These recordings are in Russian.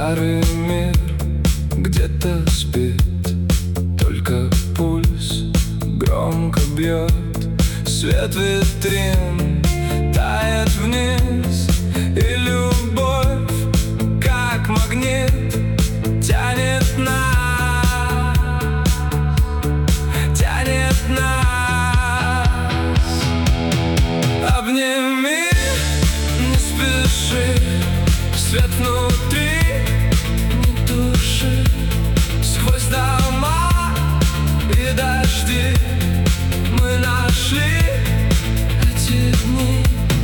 Старый мир где-то спит, только пульс громко бьет. Свет витрин тает вниз, и любовь, как магнит, тянет нас, тянет нас. Обними, не спеши, свет внутри, не туши. Сквозь дома и дожди мы нашли эти дни.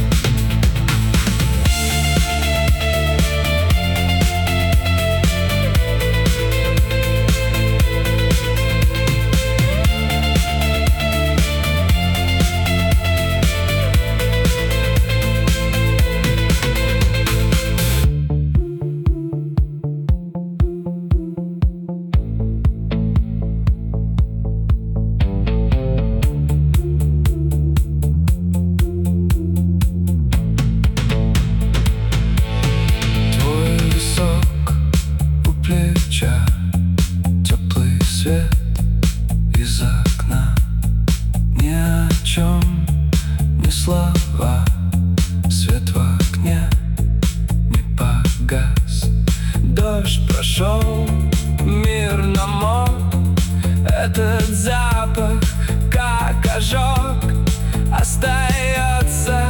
Теплый свет из окна, ни о чем, ни слова. Свет в окне не погас. Дождь прошел, мир намок. Этот запах, как ожог, остается,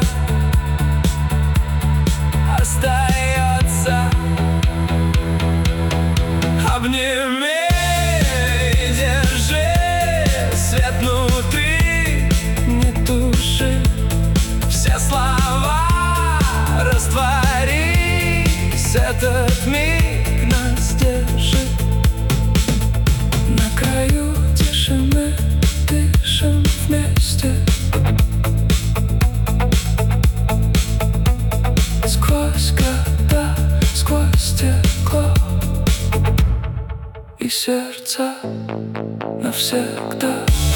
остается. Обними и держи, свет внутри, не туши. Все слова растворись, этот миг нас держит. На краю тишины дышим вместе. Сквозь года, сквозь стекло и сердца навсегда.